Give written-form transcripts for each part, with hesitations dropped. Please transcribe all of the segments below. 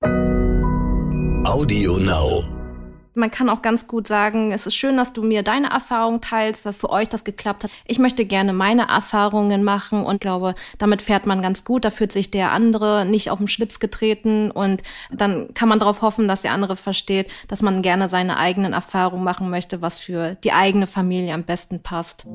Audio Now. Man kann auch ganz gut sagen, es ist schön, dass du mir deine Erfahrungen teilst, dass für euch das geklappt hat. Ich möchte gerne meine Erfahrungen machen und glaube, damit fährt man ganz gut. Da fühlt sich der andere nicht auf den Schlips getreten und dann kann man darauf hoffen, dass der andere versteht, dass man gerne seine eigenen Erfahrungen machen möchte, was für die eigene Familie am besten passt.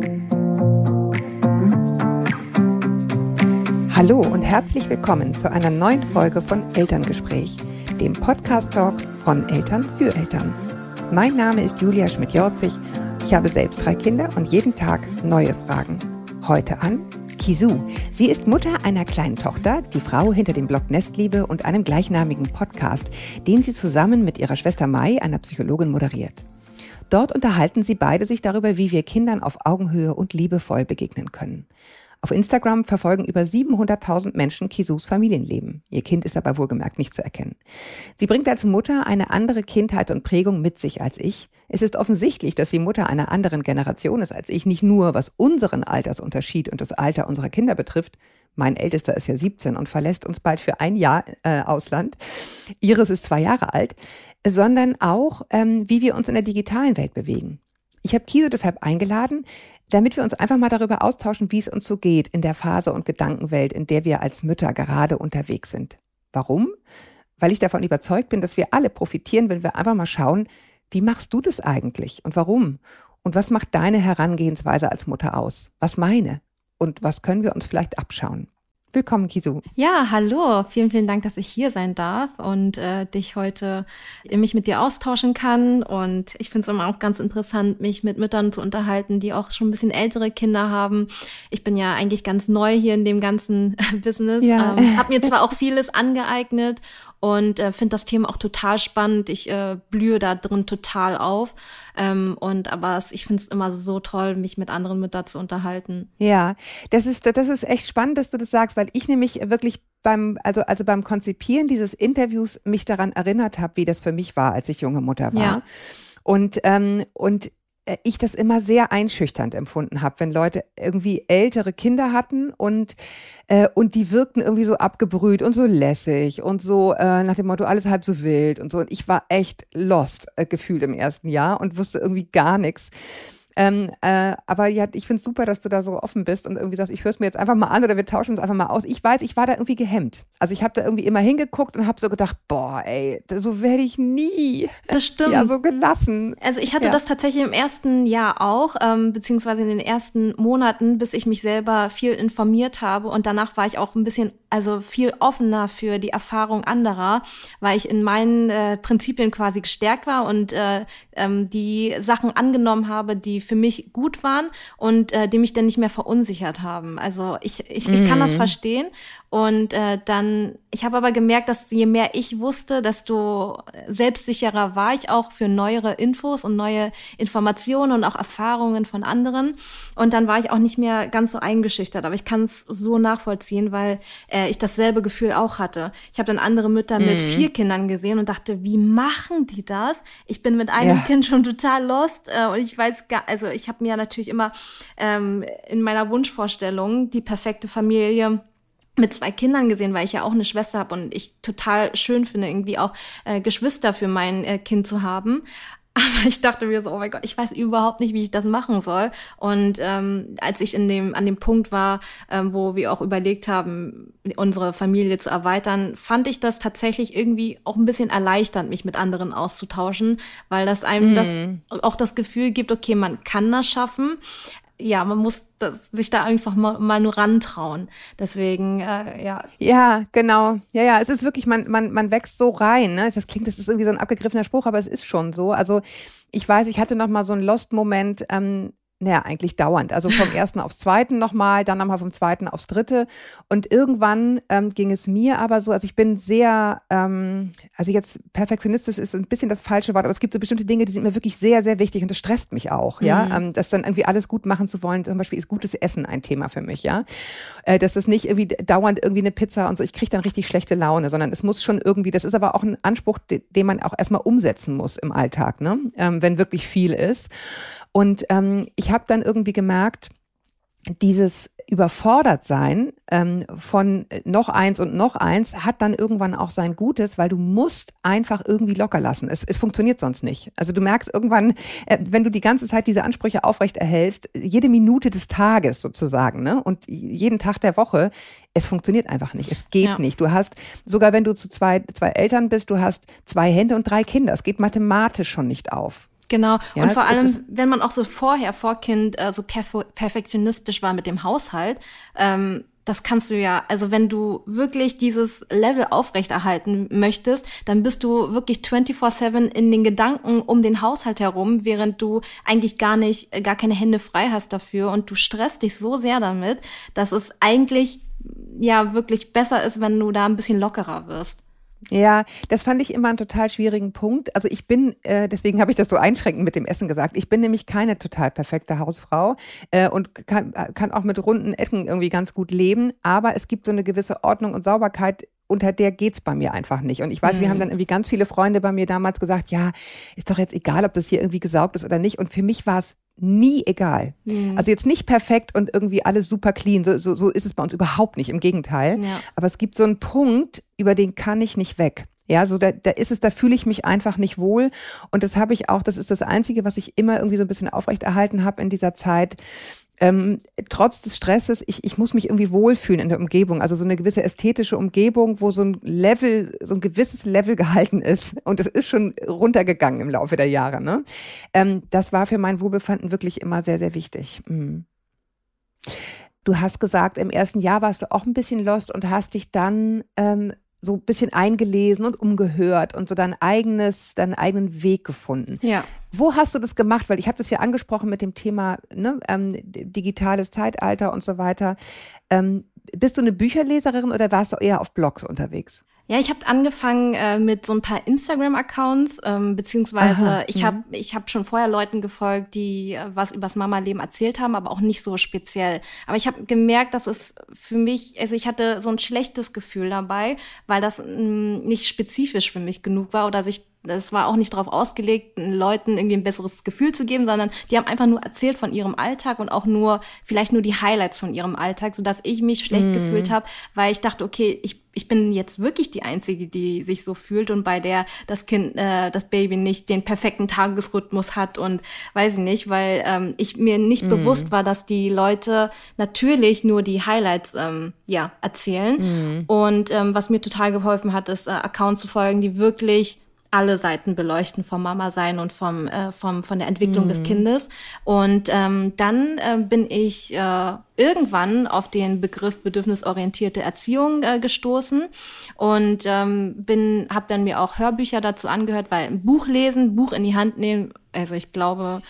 Hallo und herzlich willkommen zu einer neuen Folge von Elterngespräch, dem Podcast-Talk von Eltern für Eltern. Mein Name ist Julia Schmidt-Jorzig. Ich habe selbst 3 Kinder und jeden Tag neue Fragen. Heute an Kisu. Sie ist Mutter einer kleinen Tochter, die Frau hinter dem Blog Nestliebe und einem gleichnamigen Podcast, den sie zusammen mit ihrer Schwester Mai, einer Psychologin, moderiert. Dort unterhalten sie beide sich darüber, wie wir Kindern auf Augenhöhe und liebevoll begegnen können. Auf Instagram verfolgen über 700.000 Menschen Kisus Familienleben. Ihr Kind ist dabei wohlgemerkt nicht zu erkennen. Sie bringt als Mutter eine andere Kindheit und Prägung mit sich als ich. Es ist offensichtlich, dass sie Mutter einer anderen Generation ist als ich, nicht nur was unseren Altersunterschied und das Alter unserer Kinder betrifft. Mein Ältester ist ja 17 und verlässt uns bald für ein Jahr Ausland. Iris ist 2 Jahre alt, sondern auch, wie wir uns in der digitalen Welt bewegen. Ich habe Kisu deshalb eingeladen, damit wir uns einfach mal darüber austauschen, wie es uns so geht in der Phase und Gedankenwelt, in der wir als Mütter gerade unterwegs sind. Warum? Weil ich davon überzeugt bin, dass wir alle profitieren, wenn wir einfach mal schauen, wie machst du das eigentlich und warum? Und was macht deine Herangehensweise als Mutter aus? Was meine? Und was können wir uns vielleicht abschauen? Willkommen, Kisu. Ja, hallo. Vielen, vielen Dank, dass ich hier sein darf und mich mit dir austauschen kann. Und ich finde es immer auch ganz interessant, mich mit Müttern zu unterhalten, die auch schon ein bisschen ältere Kinder haben. Ich bin ja eigentlich ganz neu hier in dem ganzen Business. Ja. Habe mir zwar auch vieles angeeignet und finde das Thema auch total spannend. Ich blühe da drin total auf. Aber ich finde es immer so toll, mich mit anderen Müttern zu unterhalten. Ja, das ist echt spannend, dass du das sagst, weil ich nämlich wirklich beim Konzipieren dieses Interviews mich daran erinnert habe, wie das für mich war, als ich junge Mutter war. Ja. Und ich das immer sehr einschüchternd empfunden habe, wenn Leute irgendwie ältere Kinder hatten und die wirkten irgendwie so abgebrüht und so lässig und so nach dem Motto, alles halb so wild und so. Und ich war echt lost gefühlt im ersten Jahr und wusste irgendwie gar nichts. Aber ja, ich finde es super, dass du da so offen bist und irgendwie sagst, ich höre es mir jetzt einfach mal an oder wir tauschen uns einfach mal aus. Ich weiß, ich war da irgendwie gehemmt. Also ich habe da irgendwie immer hingeguckt und habe so gedacht, boah, ey, so werde ich nie. Das stimmt. Ja, so gelassen. Also ich hatte das tatsächlich im ersten Jahr auch, beziehungsweise in den ersten Monaten, bis ich mich selber viel informiert habe. Und danach war ich auch viel offener für die Erfahrung anderer, weil ich in meinen Prinzipien quasi gestärkt war und die Sachen angenommen habe, die für mich gut waren und die mich dann nicht mehr verunsichert haben. Also ich kann das verstehen. Und ich habe aber gemerkt, dass je mehr ich wusste, desto selbstsicherer war ich auch für neuere Infos und neue Informationen und auch Erfahrungen von anderen. Und dann war ich auch nicht mehr ganz so eingeschüchtert. Aber ich kann es so nachvollziehen, weil ich dasselbe Gefühl auch hatte. Ich habe dann andere Mütter mit 4 Kindern gesehen und dachte, wie machen die das? Ich bin mit einem Kind schon total lost und ich weiß ich habe mir natürlich immer in meiner Wunschvorstellung die perfekte Familie mit 2 Kindern gesehen, weil ich ja auch eine Schwester habe und ich total schön finde, irgendwie auch Geschwister für mein Kind zu haben. Aber ich dachte mir so, oh mein Gott, ich weiß überhaupt nicht, wie ich das machen soll. Und als ich an dem Punkt war, wo wir auch überlegt haben, unsere Familie zu erweitern, fand ich das tatsächlich irgendwie auch ein bisschen erleichternd, mich mit anderen auszutauschen, weil das einem auch das Gefühl gibt, okay, man kann das schaffen. Ja, man muss sich da einfach mal nur rantrauen. Deswegen, ja. Ja, genau. Ja, es ist wirklich, man wächst so rein, ne? Das ist irgendwie so ein abgegriffener Spruch, aber es ist schon so. Also ich weiß, ich hatte noch mal so einen Lost-Moment, eigentlich dauernd. Also vom 1. aufs 2. nochmal, dann nochmal vom 2. aufs 3. Und irgendwann ging es mir aber so, also ich bin sehr, jetzt perfektionistisch ist ein bisschen das falsche Wort, aber es gibt so bestimmte Dinge, die sind mir wirklich sehr, sehr wichtig und das stresst mich auch, ja. Das dann irgendwie alles gut machen zu wollen, zum Beispiel ist gutes Essen ein Thema für mich, ja. Das ist nicht irgendwie dauernd irgendwie eine Pizza und so, ich kriege dann richtig schlechte Laune, sondern es muss schon irgendwie, das ist aber auch ein Anspruch, den man auch erstmal umsetzen muss im Alltag, ne? Wenn wirklich viel ist. Und ich habe dann irgendwie gemerkt, dieses Überfordertsein von noch eins und noch eins hat dann irgendwann auch sein Gutes, weil du musst einfach irgendwie locker lassen. Es funktioniert sonst nicht. Also du merkst irgendwann, wenn du die ganze Zeit diese Ansprüche aufrecht erhältst, jede Minute des Tages sozusagen, ne, und jeden Tag der Woche, es funktioniert einfach nicht. Es geht nicht. Du hast, sogar wenn du zu zwei Eltern bist, du hast 2 Hände und 3 Kinder. Es geht mathematisch schon nicht auf. Genau. Ja, und vor allem, wenn man auch so vor Kind so perfektionistisch war mit dem Haushalt, das kannst du ja, also wenn du wirklich dieses Level aufrechterhalten möchtest, dann bist du wirklich 24/7 in den Gedanken um den Haushalt herum, während du eigentlich gar keine Hände frei hast dafür und du stresst dich so sehr damit, dass es eigentlich ja wirklich besser ist, wenn du da ein bisschen lockerer wirst. Ja, das fand ich immer einen total schwierigen Punkt. Also ich bin, deswegen habe ich das so einschränkend mit dem Essen gesagt, ich bin nämlich keine total perfekte Hausfrau und kann auch mit runden Ecken irgendwie ganz gut leben, aber es gibt so eine gewisse Ordnung und Sauberkeit, unter der geht's bei mir einfach nicht. Und ich weiß, wir haben dann irgendwie ganz viele Freunde bei mir damals gesagt, ja, ist doch jetzt egal, ob das hier irgendwie gesaugt ist oder nicht. Und für mich war es nie egal. Also jetzt nicht perfekt und irgendwie alles super clean. So ist es bei uns überhaupt nicht. Im Gegenteil. Ja. Aber es gibt so einen Punkt, über den kann ich nicht weg. Ja, so da fühle ich mich einfach nicht wohl. Und das habe ich auch, das ist das Einzige, was ich immer irgendwie so ein bisschen aufrechterhalten habe in dieser Zeit. Trotz des Stresses, ich muss mich irgendwie wohlfühlen in der Umgebung. Also so eine gewisse ästhetische Umgebung, wo so ein gewisses Level gehalten ist. Und das ist schon runtergegangen im Laufe der Jahre, ne? Das war für mein Wohlbefinden wirklich immer sehr, sehr wichtig. Du hast gesagt, im ersten Jahr warst du auch ein bisschen lost und hast dich dann so ein bisschen eingelesen und umgehört und so deinen eigenen Weg gefunden. Ja. Wo hast du das gemacht? Weil ich habe das ja angesprochen mit dem Thema digitales Zeitalter und so weiter. Bist du eine Bücherleserin oder warst du eher auf Blogs unterwegs? Ja, ich habe angefangen mit so ein paar Instagram-Accounts, beziehungsweise ich hab schon vorher Leuten gefolgt, die was übers Mama-Leben erzählt haben, aber auch nicht so speziell. Aber ich habe gemerkt, dass es für mich, also ich hatte so ein schlechtes Gefühl dabei, weil das nicht spezifisch für mich genug war oder das war auch nicht darauf ausgelegt, Leuten irgendwie ein besseres Gefühl zu geben, sondern die haben einfach nur erzählt von ihrem Alltag und auch vielleicht nur die Highlights von ihrem Alltag, sodass ich mich schlecht gefühlt habe, weil ich dachte, okay, ich bin jetzt wirklich die Einzige, die sich so fühlt und bei der das Baby nicht den perfekten Tagesrhythmus hat und weiß ich nicht, weil ich mir nicht bewusst war, dass die Leute natürlich nur die Highlights erzählen. Und was mir total geholfen hat, ist Accounts zu folgen, die wirklich alle Seiten beleuchten vom Mama-Sein und von der Entwicklung des Kindes. Und dann bin ich irgendwann auf den Begriff bedürfnisorientierte Erziehung gestoßen und habe dann mir auch Hörbücher dazu angehört, weil ein Buch lesen, Buch in die Hand nehmen, also ich glaube,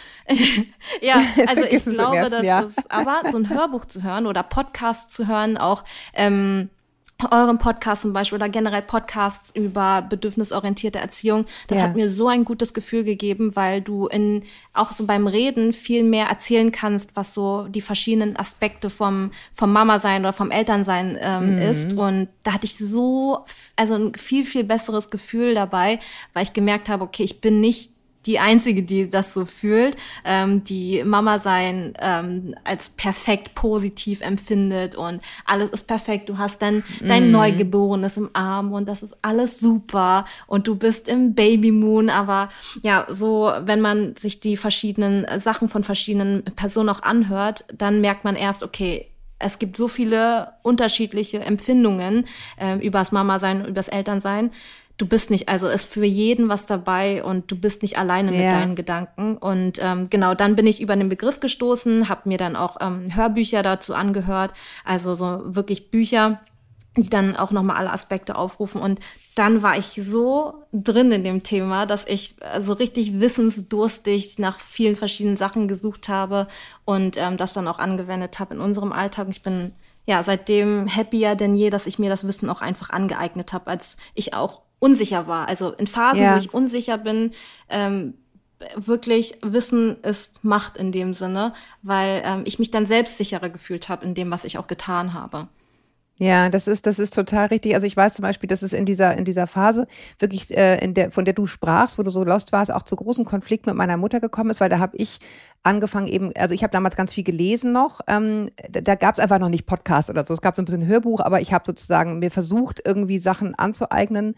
aber so ein Hörbuch zu hören oder Podcast zu hören, auch euren Podcast zum Beispiel oder generell Podcasts über bedürfnisorientierte Erziehung, das hat mir so ein gutes Gefühl gegeben, weil du auch so beim Reden viel mehr erzählen kannst, was so die verschiedenen Aspekte vom Mama-Sein oder vom Elternsein ist. Und da hatte ich ein viel, viel besseres Gefühl dabei, weil ich gemerkt habe, okay, ich bin nicht die Einzige, die das so fühlt, die Mama sein als perfekt positiv empfindet und alles ist perfekt. Du hast dann dein Neugeborenes im Arm und das ist alles super und du bist im Babymoon. Aber ja, so wenn man sich die verschiedenen Sachen von verschiedenen Personen auch anhört, dann merkt man erst, okay, es gibt so viele unterschiedliche Empfindungen übers Mama-Sein, übers Elternsein. Du bist nicht, also ist für jeden was dabei und du bist nicht alleine mit deinen Gedanken. Und genau, dann bin ich über den Begriff gestoßen, habe mir dann auch Hörbücher dazu angehört, also so wirklich Bücher, die dann auch nochmal alle Aspekte aufrufen. Und dann war ich so drin in dem Thema, dass ich so richtig wissensdurstig nach vielen verschiedenen Sachen gesucht habe und das dann auch angewendet habe in unserem Alltag. Und ich bin seitdem happier denn je, dass ich mir das Wissen auch einfach angeeignet habe, als ich auch unsicher war. Also in Phasen, wo ich unsicher bin, wirklich Wissen ist Macht in dem Sinne, weil ich mich dann selbstsicherer gefühlt habe in dem, was ich auch getan habe. Ja, das ist total richtig. Also ich weiß zum Beispiel, dass es in dieser Phase wirklich, von der du sprachst, wo du so lost warst, auch zu großen Konflikten mit meiner Mutter gekommen ist, weil da habe ich angefangen eben, also ich habe damals ganz viel gelesen noch, da gab es einfach noch nicht Podcast oder so, es gab so ein bisschen Hörbuch, aber ich habe sozusagen mir versucht, irgendwie Sachen anzueignen.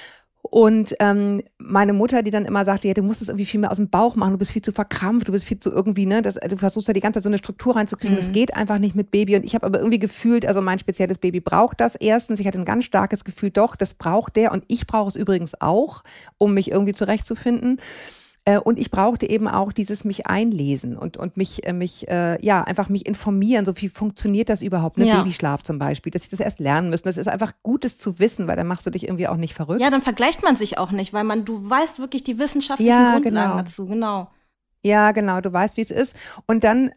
Und meine Mutter, die dann immer sagte, ja, du musst es irgendwie viel mehr aus dem Bauch machen, du bist viel zu verkrampft, du bist viel zu irgendwie, ne, du versuchst ja die ganze Zeit so eine Struktur reinzukriegen, das geht einfach nicht mit Baby. Und ich habe aber irgendwie gefühlt, also mein spezielles Baby braucht das erstens, ich hatte ein ganz starkes Gefühl, doch, das braucht der und ich brauche es übrigens auch, um mich irgendwie zurechtzufinden. Und ich brauchte eben auch dieses mich einlesen und mich einfach mich informieren, so wie funktioniert das überhaupt, ne? Babyschlaf zum Beispiel, dass ich das erst lernen müssen. Das ist einfach Gutes zu wissen, weil dann machst du dich irgendwie auch nicht verrückt. Ja, dann vergleicht man sich auch nicht, weil du weißt wirklich die wissenschaftlichen Grundlagen dazu, genau. Ja, genau, du weißt, wie es ist. Und dann,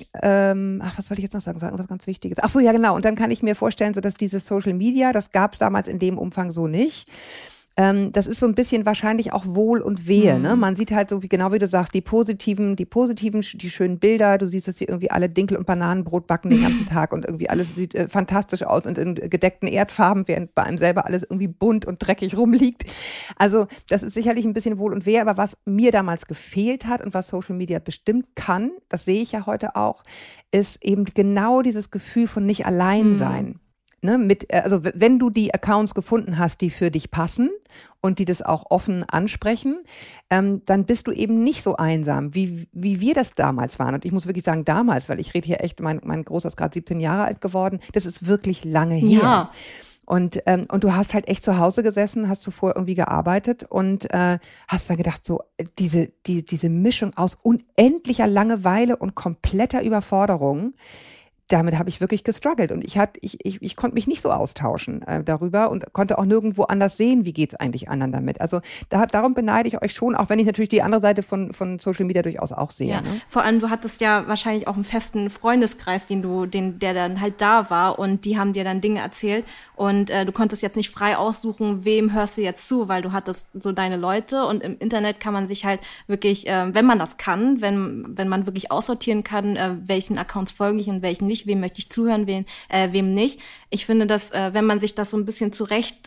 was wollte ich jetzt noch sagen? Was ganz Wichtiges. Ach so, ja, genau. Und dann kann ich mir vorstellen, so dass dieses Social Media, das gab es damals in dem Umfang so nicht. Das ist so ein bisschen wahrscheinlich auch Wohl und Wehe, ne? Man sieht halt so, genau wie du sagst, die positiven, die schönen Bilder. Du siehst, dass sie irgendwie alle Dinkel- und Bananenbrot backen den ganzen Tag und irgendwie alles sieht fantastisch aus und in gedeckten Erdfarben, während bei einem selber alles irgendwie bunt und dreckig rumliegt. Also das ist sicherlich ein bisschen Wohl und Wehe, aber was mir damals gefehlt hat und was Social Media bestimmt kann, das sehe ich ja heute auch, ist eben genau dieses Gefühl von nicht allein sein. Ne, also wenn du die Accounts gefunden hast, die für dich passen und die das auch offen ansprechen, dann bist du eben nicht so einsam, wie wir das damals waren. Und ich muss wirklich sagen, damals, weil ich rede hier echt, mein Großer ist gerade 17 Jahre alt geworden, das ist wirklich lange her. Ja. Und du hast halt echt zu Hause gesessen, hast zuvor irgendwie gearbeitet und hast dann gedacht, so diese Mischung aus unendlicher Langeweile und kompletter Überforderung, damit habe ich wirklich gestruggelt und ich konnte mich nicht so austauschen darüber und konnte auch nirgendwo anders sehen, wie geht's eigentlich anderen damit. Also darum beneide ich euch schon, auch wenn ich natürlich die andere Seite von Social Media durchaus auch sehe. Ja. Ne? Vor allem, du hattest ja wahrscheinlich auch einen festen Freundeskreis, der dann halt da war und die haben dir dann Dinge erzählt und du konntest jetzt nicht frei aussuchen, wem hörst du jetzt zu, weil du hattest so deine Leute und im Internet kann man sich halt wirklich, wenn man das kann, wenn man wirklich aussortieren kann, welchen Accounts folge ich und welchen nicht, wem möchte ich zuhören, wem nicht. Ich finde, dass wenn man sich das so ein bisschen zurecht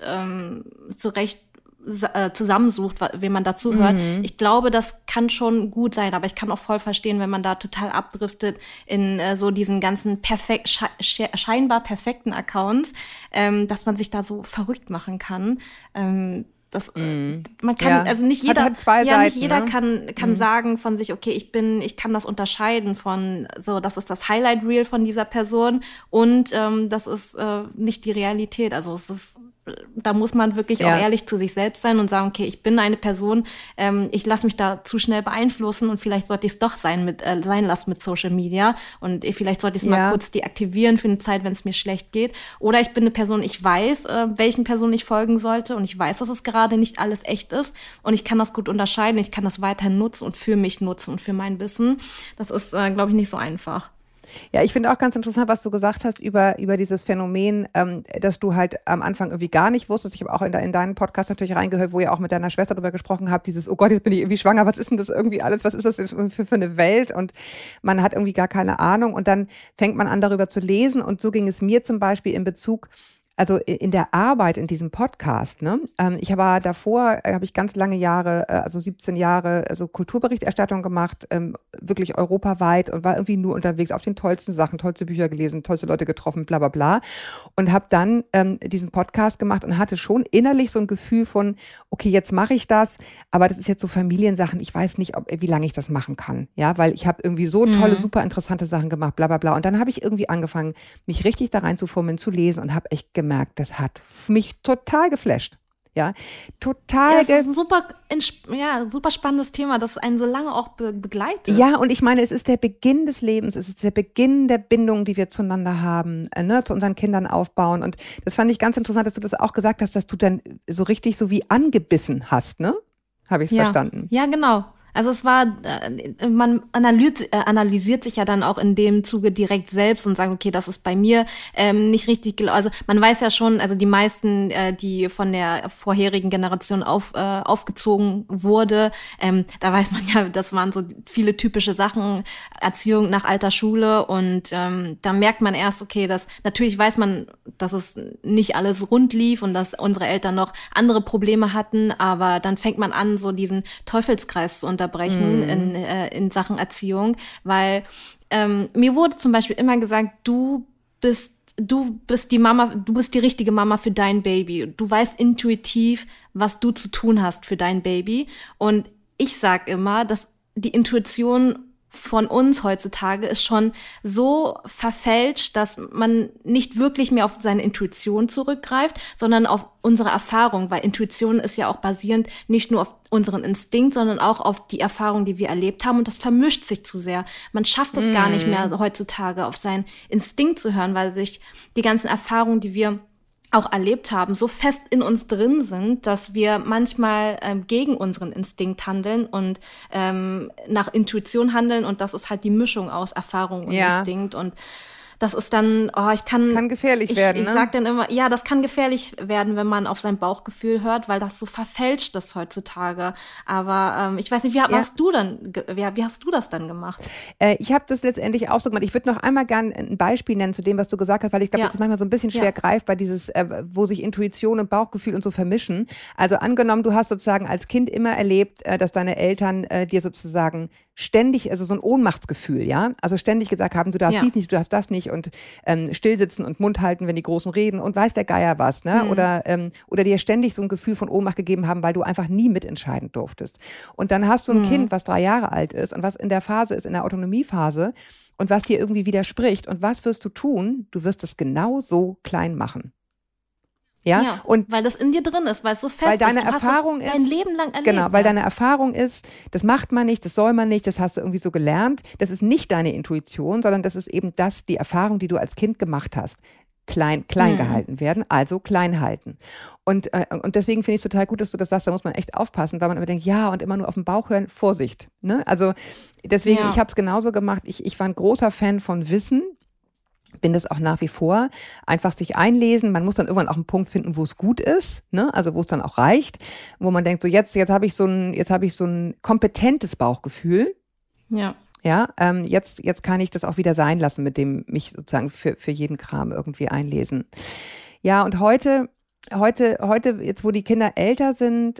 zusammensucht, wem man dazu hört. Ich glaube, das kann schon gut sein, aber ich kann auch voll verstehen, wenn man da total abdriftet in so diesen ganzen scheinbar perfekten Accounts, dass man sich da so verrückt machen kann. Man kann, also nicht jeder, hat zwei Seiten, nicht jeder ne? kann sagen von sich, okay, ich kann das unterscheiden von so, das ist das Highlight Reel von dieser Person und das ist nicht die Realität. Also da muss man wirklich auch ehrlich zu sich selbst sein und sagen, okay, ich bin eine Person, ich lasse mich da zu schnell beeinflussen und vielleicht sollte ich es doch sein lassen mit Social Media und vielleicht sollte ich es mal kurz deaktivieren für eine Zeit, wenn es mir schlecht geht. Oder ich bin eine Person, ich weiß, welchen Personen ich folgen sollte und ich weiß, dass es gerade nicht alles echt ist und ich kann das gut unterscheiden, ich kann das weiterhin nutzen und für mich nutzen und für mein Wissen. Das ist, glaube ich, nicht so einfach. Ja, ich finde auch ganz interessant, was du gesagt hast über dieses Phänomen, dass du halt am Anfang irgendwie gar nicht wusstest. Ich habe auch in deinen Podcast natürlich reingehört, wo ihr auch mit deiner Schwester darüber gesprochen habt, dieses, oh Gott, jetzt bin ich irgendwie schwanger, was ist denn das irgendwie alles, was ist das jetzt für eine Welt? Und man hat irgendwie gar keine Ahnung und dann fängt man an, darüber zu lesen und so ging es mir zum Beispiel in Bezug, also in der Arbeit in diesem Podcast, ne? Ich habe davor, habe ich ganz lange Jahre, also 17 Jahre, also Kulturberichterstattung gemacht, wirklich europaweit und war irgendwie nur unterwegs auf den tollsten Sachen, tollste Bücher gelesen, tollste Leute getroffen, bla bla bla. Und habe dann diesen Podcast gemacht und hatte schon innerlich so ein Gefühl von, okay, jetzt mache ich das, aber das ist jetzt so Familiensachen, ich weiß nicht, wie lange ich das machen kann, ja, weil ich habe irgendwie so tolle, super interessante Sachen gemacht, bla bla bla. Und dann habe ich irgendwie angefangen, mich richtig da reinzufummeln, zu lesen und habe echt gemerkt, das hat mich total geflasht. Ja, total. Ja, das ist ein super spannendes Thema, das einen so lange auch begleitet. Ja, und ich meine, es ist der Beginn des Lebens, es ist der Beginn der Bindung, die wir zueinander haben, zu unseren Kindern aufbauen. Und das fand ich ganz interessant, dass du das auch gesagt hast, dass du dann so richtig so wie angebissen hast, ne? Habe ich es verstanden? Ja, genau. Also es war, man analysiert sich ja dann auch in dem Zuge direkt selbst und sagt, okay, das ist bei mir nicht richtig, also man weiß ja schon, also die meisten, die von der vorherigen Generation aufgezogen wurde, da weiß man ja, das waren so viele typische Sachen, Erziehung nach alter Schule und da merkt man erst, okay, natürlich weiß man, dass es nicht alles rund lief und dass unsere Eltern noch andere Probleme hatten, aber dann fängt man an, so diesen Teufelskreis zu unterbrechen in Sachen Erziehung, weil mir wurde zum Beispiel immer gesagt, du bist die Mama, du bist die richtige Mama für dein Baby. Du weißt intuitiv, was du zu tun hast für dein Baby. Und ich sag immer, dass die Intuition von uns heutzutage ist schon so verfälscht, dass man nicht wirklich mehr auf seine Intuition zurückgreift, sondern auf unsere Erfahrung, weil Intuition ist ja auch basierend nicht nur auf unseren Instinkt, sondern auch auf die Erfahrung, die wir erlebt haben und das vermischt sich zu sehr. Man schafft es gar nicht mehr heutzutage auf seinen Instinkt zu hören, weil sich die ganzen Erfahrungen, die wir auch erlebt haben, so fest in uns drin sind, dass wir manchmal gegen unseren instinkt handeln und nach Intuition handeln und das ist halt die Mischung aus Erfahrung und Instinkt und das ist dann, kann gefährlich werden, ne? Ich sag dann immer, ja, das kann gefährlich werden, wenn man auf sein Bauchgefühl hört, weil das so verfälscht ist heutzutage. Aber ich weiß nicht, wie hast du das dann gemacht? Ich habe das letztendlich auch so gemacht. Ich würde noch einmal gerne ein Beispiel nennen zu dem, was du gesagt hast, weil ich glaube, das ist manchmal so ein bisschen schwer greifbar, dieses, wo sich Intuition und Bauchgefühl und so vermischen. Also angenommen, du hast sozusagen als Kind immer erlebt, dass deine Eltern dir sozusagen ständig, also so ein Ohnmachtsgefühl, ja, also ständig gesagt haben, du darfst dies nicht, du darfst das nicht und stillsitzen und Mund halten, wenn die Großen reden und weiß der Geier was, ne? Oder dir ständig so ein Gefühl von Ohnmacht gegeben haben, weil du einfach nie mitentscheiden durftest. Und dann hast du ein Kind, was 3 Jahre alt ist und was in der Phase ist, in der Autonomiephase und was dir irgendwie widerspricht. Und was wirst du tun? Du wirst es genau so klein machen. Ja, und weil das in dir drin ist, weil es so fest weil deine ist. Du Erfahrung hast das dein Leben lang erlebt. Genau, weil deine Erfahrung ist, das macht man nicht, das soll man nicht, das hast du irgendwie so gelernt. Das ist nicht deine Intuition, sondern das ist eben die Erfahrung, die du als Kind gemacht hast. Klein gehalten werden, also klein halten. Und deswegen finde ich es total gut, dass du das sagst, da muss man echt aufpassen, weil man immer denkt, ja, und immer nur auf den Bauch hören, Vorsicht. Ne? Also deswegen, ich habe es genauso gemacht. Ich war ein großer Fan von Wissen. Bin das auch nach wie vor. Einfach sich einlesen. Man muss dann irgendwann auch einen Punkt finden, wo es gut ist, ne? Also wo es dann auch reicht, wo man denkt, so jetzt habe ich so ein kompetentes Bauchgefühl. Ja. Ja, jetzt kann ich das auch wieder sein lassen, mit dem mich sozusagen für jeden Kram irgendwie einlesen. Ja, und heute, jetzt wo die Kinder älter sind,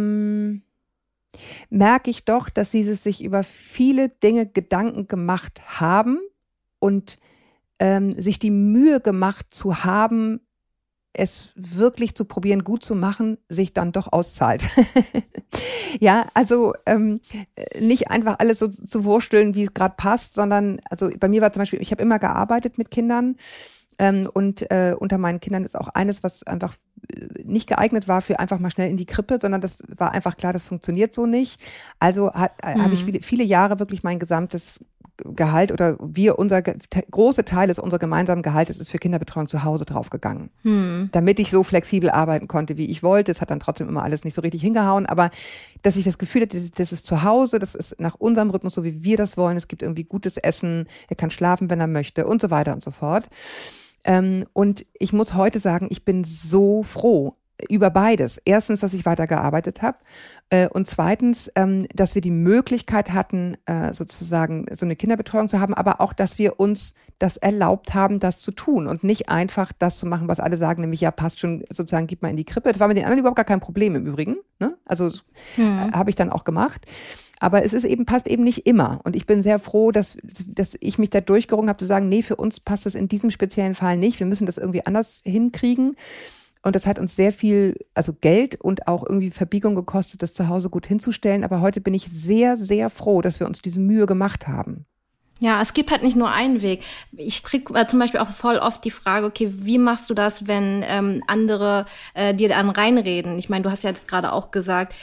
merke ich doch, dass sie sich über viele Dinge Gedanken gemacht haben und sich die Mühe gemacht zu haben, es wirklich zu probieren, gut zu machen, sich dann doch auszahlt. Ja, also nicht einfach alles so zu wursteln, wie es gerade passt, sondern, also bei mir war zum Beispiel, ich habe immer gearbeitet mit Kindern und unter meinen Kindern ist auch eines, was einfach nicht geeignet war für einfach mal schnell in die Krippe, sondern das war einfach klar, das funktioniert so nicht. Also habe ich viele Jahre wirklich mein gesamtes Gehalt oder unser große Teil ist unser gemeinsamen Gehalt, ist für Kinderbetreuung zu Hause draufgegangen. Damit ich so flexibel arbeiten konnte, wie ich wollte. Es hat dann trotzdem immer alles nicht so richtig hingehauen, aber dass ich das Gefühl hatte, das ist zu Hause, das ist nach unserem Rhythmus, so wie wir das wollen. Es gibt irgendwie gutes Essen, er kann schlafen, wenn er möchte und so weiter und so fort. Und ich muss heute sagen, ich bin so froh über beides. Erstens, dass ich weitergearbeitet habe und zweitens, dass wir die Möglichkeit hatten, sozusagen so eine Kinderbetreuung zu haben, aber auch, dass wir uns das erlaubt haben, das zu tun und nicht einfach das zu machen, was alle sagen, nämlich ja, passt schon, sozusagen, gib mal in die Krippe. Das war mit den anderen überhaupt gar kein Problem im Übrigen, ne? Also habe ich dann auch gemacht. Aber es passt eben nicht immer. Und ich bin sehr froh, dass ich mich da durchgerungen habe, zu sagen, nee, für uns passt es in diesem speziellen Fall nicht. Wir müssen das irgendwie anders hinkriegen. Und das hat uns sehr viel, also Geld und auch irgendwie Verbiegung gekostet, das zu Hause gut hinzustellen. Aber heute bin ich sehr, sehr froh, dass wir uns diese Mühe gemacht haben. Ja, es gibt halt nicht nur einen Weg. Ich krieg zum Beispiel auch voll oft die Frage, okay, wie machst du das, wenn andere dir dann reinreden? Ich meine, du hast ja jetzt gerade auch gesagt,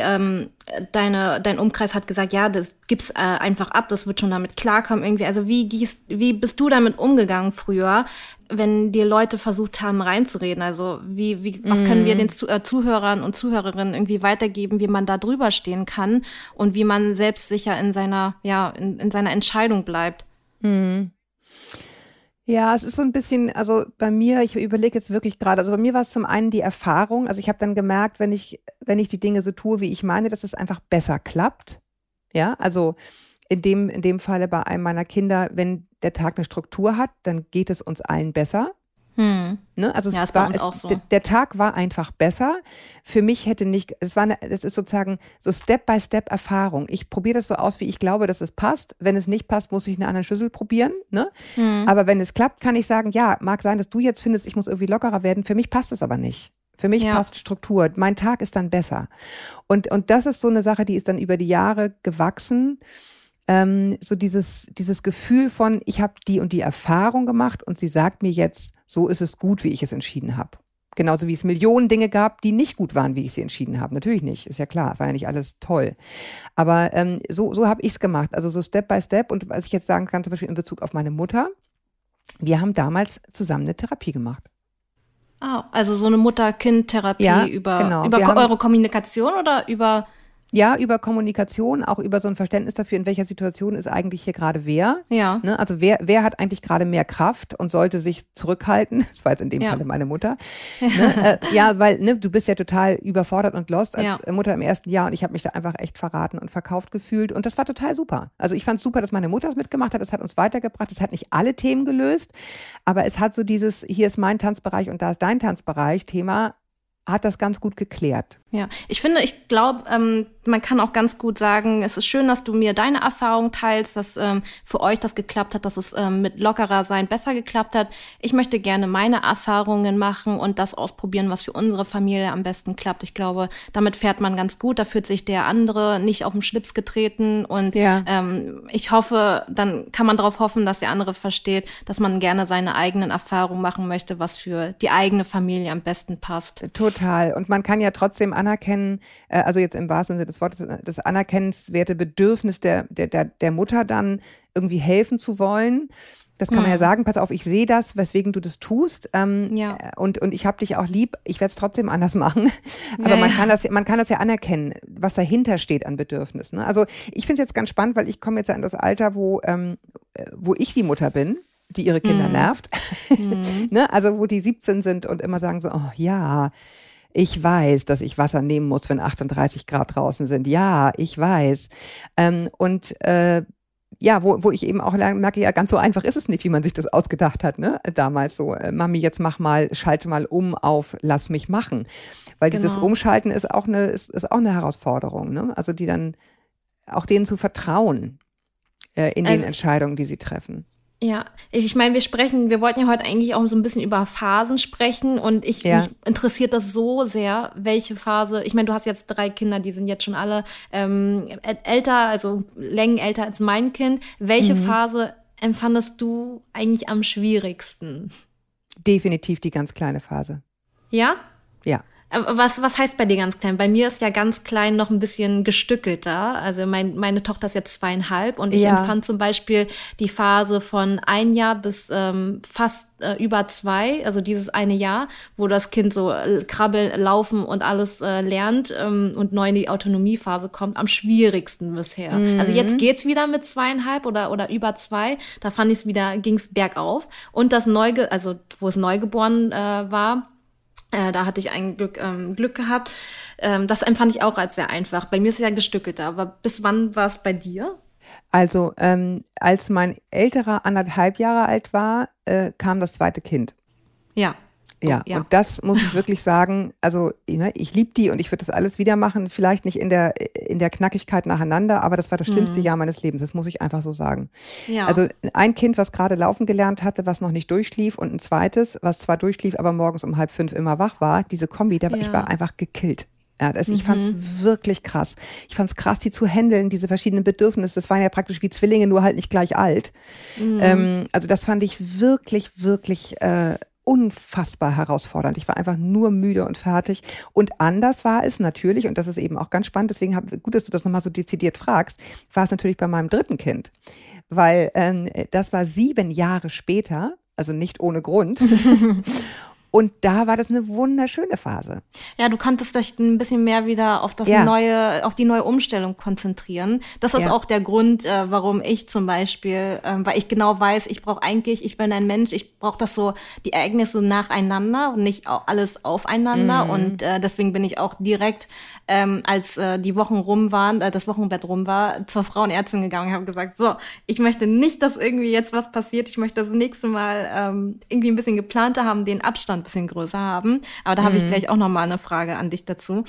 dein Umkreis hat gesagt, ja, das gibt's einfach ab, das wird schon damit klarkommen irgendwie. Also wie bist du damit umgegangen früher? wenn dir Leute versucht haben reinzureden? Also was können wir den Zuhörern und Zuhörerinnen irgendwie weitergeben, wie man da drüber stehen kann und wie man selbstsicher in seiner Entscheidung bleibt? Ja, es ist so ein bisschen, also bei mir, ich überlege jetzt wirklich gerade, also bei mir war es zum einen die Erfahrung, also ich habe dann gemerkt, wenn ich die Dinge so tue, wie ich meine, dass es einfach besser klappt. Ja, also in dem Falle bei einem meiner Kinder, wenn der Tag eine Struktur hat, dann geht es uns allen besser. Ne? Also ja, auch so. Der Tag war einfach besser. Für mich hätte nicht, es ist sozusagen so Step-by-Step Erfahrung. Ich probiere das so aus, wie ich glaube, dass es passt. Wenn es nicht passt, muss ich eine andere Schüssel probieren. Ne? Aber wenn es klappt, kann ich sagen, ja, mag sein, dass du jetzt findest, ich muss irgendwie lockerer werden. Für mich passt es aber nicht. Für mich passt Struktur. Mein Tag ist dann besser. Und das ist so eine Sache, die ist dann über die Jahre gewachsen. So dieses Gefühl von, ich habe die und die Erfahrung gemacht und sie sagt mir jetzt, so ist es gut, wie ich es entschieden habe. Genauso wie es Millionen Dinge gab, die nicht gut waren, wie ich sie entschieden habe. Natürlich nicht, ist ja klar, war ja nicht alles toll. Aber so habe ich es gemacht, also so Step by Step. Und was ich jetzt sagen kann, zum Beispiel in Bezug auf meine Mutter, wir haben damals zusammen eine Therapie gemacht. Ah, also so eine Mutter-Kind-Therapie über eure Kommunikation oder über... Ja, über Kommunikation, auch über so ein Verständnis dafür, in welcher Situation ist eigentlich hier gerade wer. Ja. Ne? Also wer hat eigentlich gerade mehr Kraft und sollte sich zurückhalten. Das war jetzt in dem Falle meine Mutter. Ne? Weil du bist ja total überfordert und lost als Mutter im ersten Jahr und ich habe mich da einfach echt verraten und verkauft gefühlt und das war total super. Also ich fand es super, dass meine Mutter das mitgemacht hat. Das hat uns weitergebracht. Das hat nicht alle Themen gelöst, aber es hat so dieses, hier ist mein Tanzbereich und da ist dein Tanzbereich Thema, hat das ganz gut geklärt. Ja, ich glaube, man kann auch ganz gut sagen, es ist schön, dass du mir deine Erfahrung teilst, dass für euch das geklappt hat, dass es mit lockerer sein besser geklappt hat. Ich möchte gerne meine Erfahrungen machen und das ausprobieren, was für unsere Familie am besten klappt. Ich glaube, damit fährt man ganz gut, da fühlt sich der andere nicht auf den Schlips getreten und ich hoffe, dann kann man darauf hoffen, dass der andere versteht, dass man gerne seine eigenen Erfahrungen machen möchte, was für die eigene Familie am besten passt. Total. Und man kann ja trotzdem anerkennen, also jetzt im wahrsten Sinne des Wortes, das anerkennenswerte Bedürfnis der Mutter dann irgendwie helfen zu wollen. Das kann man ja sagen, pass auf, ich sehe das, weswegen du das tust und ich habe dich auch lieb, ich werde es trotzdem anders machen. Aber man kann das ja anerkennen, was dahinter steht an Bedürfnissen. Ne? Also ich finde es jetzt ganz spannend, weil ich komme jetzt ja in das Alter, wo ich die Mutter bin, die ihre Kinder nervt. Ne? Also wo die 17 sind und immer sagen so, oh ja, ich weiß, dass ich Wasser nehmen muss, wenn 38 Grad draußen sind. Ja, ich weiß. Wo ich eben auch merke, ja, ganz so einfach ist es nicht, wie man sich das ausgedacht hat, ne? Damals so, Mami, jetzt schalte mal um auf, lass mich machen. Weil dieses Umschalten ist auch eine Herausforderung, ne? Also die dann auch denen zu vertrauen in den Entscheidungen, die sie treffen. Ja, ich meine, wir wollten ja heute eigentlich auch so ein bisschen über Phasen sprechen und mich interessiert das so sehr, welche Phase, ich meine, du hast jetzt 3 Kinder, die sind jetzt schon alle älter, also Längen älter als mein Kind. Welche Phase empfandest du eigentlich am schwierigsten? Definitiv die ganz kleine Phase. Ja? Ja. Was heißt bei dir ganz klein? Bei mir ist ja ganz klein noch ein bisschen gestückelter. Also meine Tochter ist jetzt 2,5 und ich empfand zum Beispiel die Phase von 1 Jahr bis fast über 2, also dieses eine Jahr, wo das Kind so krabbeln, laufen und alles lernt und neu in die Autonomiephase kommt, am schwierigsten bisher. Also jetzt geht's wieder mit 2,5 oder über 2. Da fand ich ging's bergauf. Und das wo es neugeboren war, da hatte ich ein Glück gehabt. Das empfand ich auch als sehr einfach. Bei mir ist es ja gestückelter. Aber bis wann war es bei dir? Also, als mein älterer 1,5 Jahre alt war, kam das zweite Kind. Ja. Ja, und das muss ich wirklich sagen, also ich liebe die und ich würde das alles wieder machen, vielleicht nicht in der Knackigkeit nacheinander, aber das war das schlimmste Jahr meines Lebens, das muss ich einfach so sagen. Ja. Also ein Kind, was gerade laufen gelernt hatte, was noch nicht durchschlief und ein zweites, was zwar durchschlief, aber morgens um 4:30 immer wach war, diese Kombi, ich war einfach gekillt. Ja, ich fand's wirklich krass. Ich fand's krass, die zu handeln, diese verschiedenen Bedürfnisse. Das waren ja praktisch wie Zwillinge, nur halt nicht gleich alt. Also das fand ich wirklich, wirklich unfassbar herausfordernd. Ich war einfach nur müde und fertig. Und anders war es natürlich, und das ist eben auch ganz spannend, deswegen gut, dass du das nochmal so dezidiert fragst, war es natürlich bei meinem dritten Kind. Weil das war 7 Jahre später, also nicht ohne Grund. Und da war das eine wunderschöne Phase. Ja, du konntest dich ein bisschen mehr wieder auf auf die neue Umstellung konzentrieren. Das ist auch der Grund, warum ich zum Beispiel, weil ich genau weiß, ich bin ein Mensch, ich brauche das so, die Ereignisse nacheinander und nicht auch alles aufeinander. Und deswegen bin ich auch direkt, als die Wochen rum waren, das Wochenbett rum war, zur Frauenärztin gegangen und habe gesagt, so, ich möchte nicht, dass irgendwie jetzt was passiert. Ich möchte das nächste Mal irgendwie ein bisschen geplanter haben, den Abstand ein bisschen größer haben. Aber da habe ich gleich auch nochmal eine Frage an dich dazu.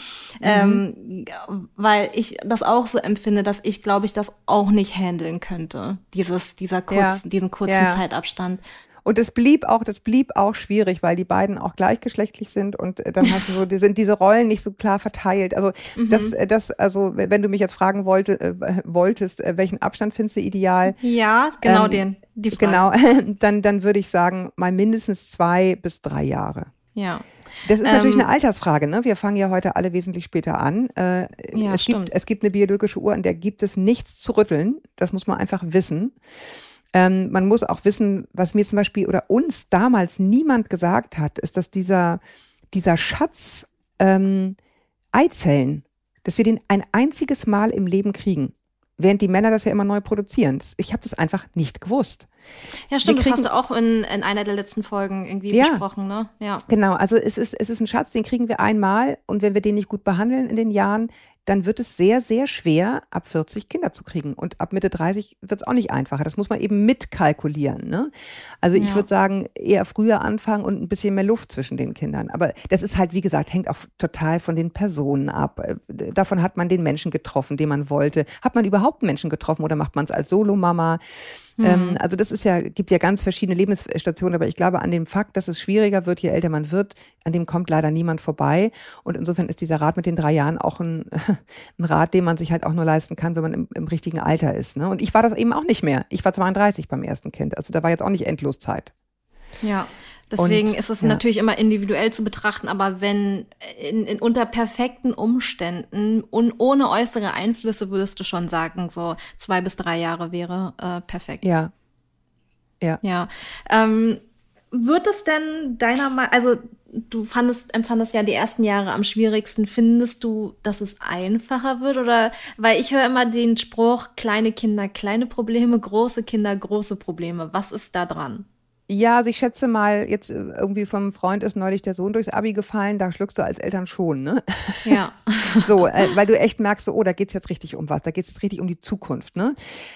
Weil ich das auch so empfinde, dass ich, glaube ich, das auch nicht handeln könnte. Diesen kurzen Zeitabstand. Und das blieb auch schwierig, weil die beiden auch gleichgeschlechtlich sind und dann hast du sind diese Rollen nicht so klar verteilt. Also also wenn du mich jetzt fragen wolltest, welchen Abstand findest du ideal? Ja, genau die Frage. Genau, dann würde ich sagen, mal mindestens 2 bis 3 Jahre. Ja. Das ist natürlich eine Altersfrage, ne? Wir fangen ja heute alle wesentlich später an. Es gibt eine biologische Uhr, an der gibt es nichts zu rütteln. Das muss man einfach wissen. Man muss auch wissen, was mir zum Beispiel oder uns damals niemand gesagt hat, ist, dass dieser Schatz Eizellen, dass wir den ein einziges Mal im Leben kriegen, während die Männer das ja immer neu produzieren. Ich habe das einfach nicht gewusst. Ja, stimmt, das hast du auch in einer der letzten Folgen irgendwie besprochen, ne? Ja. Genau, also es ist ein Schatz, den kriegen wir einmal und wenn wir den nicht gut behandeln in den Jahren, dann wird es sehr, sehr schwer, ab 40 Kinder zu kriegen. Und ab Mitte 30 wird es auch nicht einfacher. Das muss man eben mitkalkulieren, ne? Also ich würde sagen, eher früher anfangen und ein bisschen mehr Luft zwischen den Kindern. Aber das ist halt, wie gesagt, hängt auch total von den Personen ab. Davon hat man den Menschen getroffen, den man wollte. Hat man überhaupt einen Menschen getroffen oder macht man es als Solomama? Also das gibt ja ganz verschiedene Lebensstationen, aber ich glaube an dem Fakt, dass es schwieriger wird, je älter man wird, an dem kommt leider niemand vorbei. Und insofern ist dieser Rat mit den 3 Jahren auch ein Rat, den man sich halt auch nur leisten kann, wenn man im richtigen Alter ist, ne? Und ich war das eben auch nicht mehr. Ich war 32 beim ersten Kind, also da war jetzt auch nicht endlos Zeit. Ja. Deswegen ist es natürlich immer individuell zu betrachten, aber wenn unter perfekten Umständen und ohne äußere Einflüsse würdest du schon sagen, so 2 bis 3 Jahre wäre perfekt. Ja. Wird es denn deiner Meinung, also du empfandest ja die ersten Jahre am schwierigsten. Findest du, dass es einfacher wird? Oder, weil ich höre immer den Spruch, kleine Kinder, kleine Probleme, große Kinder, große Probleme. Was ist da dran? Ja, also ich schätze mal, jetzt irgendwie vom Freund ist neulich der Sohn durchs Abi gefallen, da schluckst du als Eltern schon, ne? Ja. So, weil du echt merkst, so, da geht's jetzt richtig um was, da geht's jetzt richtig um die Zukunft, ne?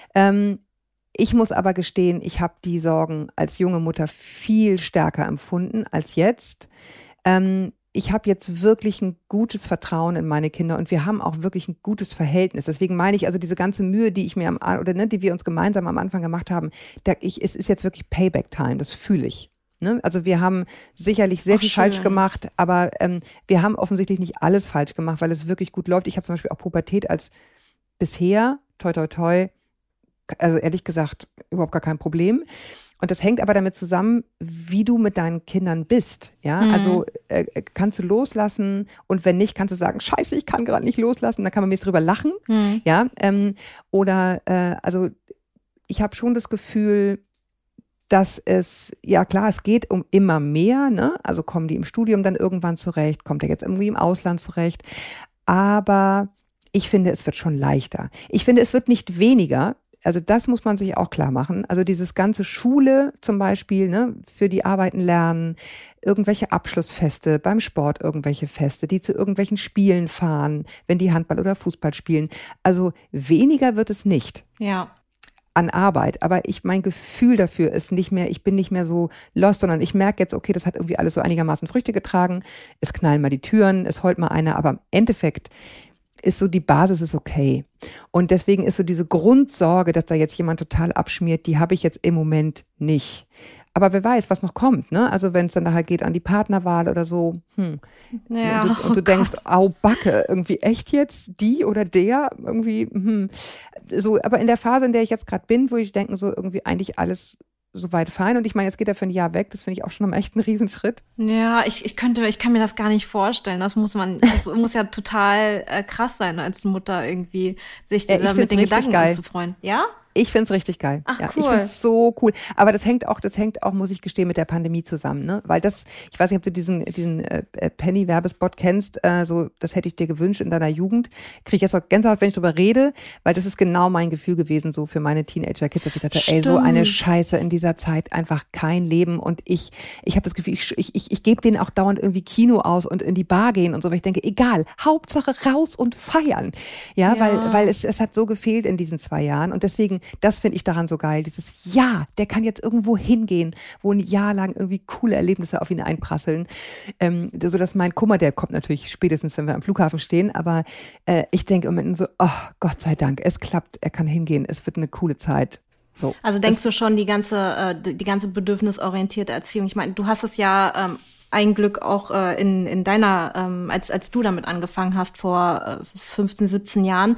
Ich muss aber gestehen, ich habe die Sorgen als junge Mutter viel stärker empfunden als jetzt. Ich habe jetzt wirklich ein gutes Vertrauen in meine Kinder und wir haben auch wirklich ein gutes Verhältnis. Deswegen meine ich, also diese ganze Mühe, die ich mir die wir uns gemeinsam am Anfang gemacht haben, es ist jetzt wirklich Payback-Time, das fühle ich. Ne? Also wir haben sicherlich sehr viel falsch gemacht, aber wir haben offensichtlich nicht alles falsch gemacht, weil es wirklich gut läuft. Ich habe zum Beispiel auch Pubertät als bisher, toi toi toi, also ehrlich gesagt, überhaupt gar kein Problem. Und das hängt aber damit zusammen, wie du mit deinen Kindern bist. Ja, also kannst du loslassen und wenn nicht, kannst du sagen, Scheiße, ich kann gerade nicht loslassen. Dann kann man mir drüber lachen. Ja, also ich habe schon das Gefühl, dass es geht um immer mehr. Ne? Also kommen die im Studium dann irgendwann zurecht, kommt er jetzt irgendwie im Ausland zurecht. Aber ich finde, es wird schon leichter. Ich finde, es wird nicht weniger. Also das muss man sich auch klar machen. Also dieses ganze Schule zum Beispiel, ne, für die Arbeiten lernen, irgendwelche Abschlussfeste, beim Sport irgendwelche Feste, die zu irgendwelchen Spielen fahren, wenn die Handball oder Fußball spielen. Also weniger wird es nicht. Ja. An Arbeit, aber mein Gefühl dafür ist nicht mehr, ich bin nicht mehr so lost, sondern ich merke jetzt, okay, das hat irgendwie alles so einigermaßen Früchte getragen, es knallen mal die Türen, es heult mal einer, aber im Endeffekt ist so, die Basis ist okay. Und deswegen ist so diese Grundsorge, dass da jetzt jemand total abschmiert, die habe ich jetzt im Moment nicht. Aber wer weiß, was noch kommt, ne? Also wenn es dann nachher geht an die Partnerwahl oder so, Ja, und du denkst, au Backe, irgendwie echt jetzt die oder der irgendwie, so. Aber in der Phase, in der ich jetzt gerade bin, wo ich denke, so irgendwie eigentlich alles soweit fein. Und ich meine, jetzt geht er für ein Jahr weg. Das finde ich auch schon echt einen Riesenschritt. Ja, ich kann mir das gar nicht vorstellen. Das muss ja total krass sein, als Mutter irgendwie sich mit den Gedanken anzufreuen. Ja? Ich find's richtig geil. Ach, ja, cool. Ich find's so cool. Aber das hängt auch, muss ich gestehen, mit der Pandemie zusammen, ne? Weil ich weiß nicht, ob du diesen Penny-Werbespot kennst, so, das hätte ich dir gewünscht in deiner Jugend. Kriege ich jetzt auch Gänsehaut, wenn ich drüber rede, weil das ist genau mein Gefühl gewesen, so für meine Teenager-Kids, dass ich dachte, so eine Scheiße in dieser Zeit, einfach kein Leben. Und ich habe das Gefühl, ich gebe denen auch dauernd irgendwie Kino aus und in die Bar gehen und so, weil ich denke, egal, Hauptsache raus und feiern. Ja. Weil es hat so gefehlt in diesen 2 Jahren. Und deswegen, das finde ich daran so geil. Der kann jetzt irgendwo hingehen, wo ein Jahr lang irgendwie coole Erlebnisse auf ihn einprasseln. So dass mein Kummer, der kommt natürlich spätestens, wenn wir am Flughafen stehen. Aber ich denke im Moment so, oh Gott sei Dank, es klappt, er kann hingehen, es wird eine coole Zeit. So. Also denkst du schon, die ganze bedürfnisorientierte Erziehung, ich meine, du hast es ja ein Glück auch in deiner, als du damit angefangen hast vor 15, 17 Jahren,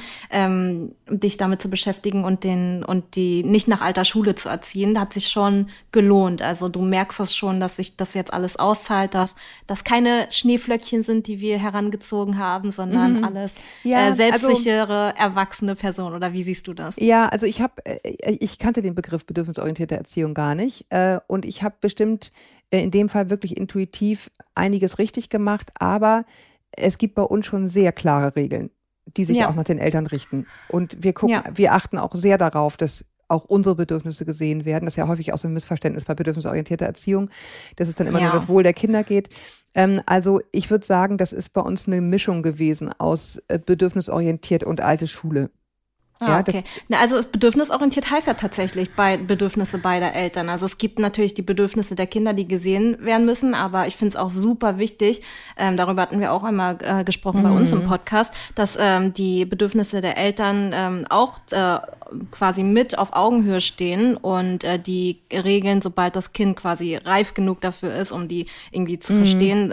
dich damit zu beschäftigen und die nicht nach alter Schule zu erziehen, hat sich schon gelohnt. Also du merkst es schon, dass sich das jetzt alles auszahlt, dass keine Schneeflöckchen sind, die wir herangezogen haben, sondern alles selbstsichere, erwachsene Personen. Oder wie siehst du das? Ja, also ich kannte den Begriff bedürfnisorientierte Erziehung gar nicht und ich habe bestimmt in dem Fall wirklich intuitiv einiges richtig gemacht, aber es gibt bei uns schon sehr klare Regeln, die sich auch nach den Eltern richten. Und wir achten auch sehr darauf, dass auch unsere Bedürfnisse gesehen werden. Das ist ja häufig auch so ein Missverständnis bei bedürfnisorientierter Erziehung, dass es dann immer nur das Wohl der Kinder geht. Also ich würde sagen, das ist bei uns eine Mischung gewesen aus bedürfnisorientiert und alte Schule. Okay. Also bedürfnisorientiert heißt ja tatsächlich Bedürfnisse beider Eltern. Also es gibt natürlich die Bedürfnisse der Kinder, die gesehen werden müssen, aber ich finde es auch super wichtig, darüber hatten wir auch einmal gesprochen bei uns im Podcast, dass die Bedürfnisse der Eltern auch quasi mit auf Augenhöhe stehen und die Regeln, sobald das Kind quasi reif genug dafür ist, um die irgendwie zu verstehen,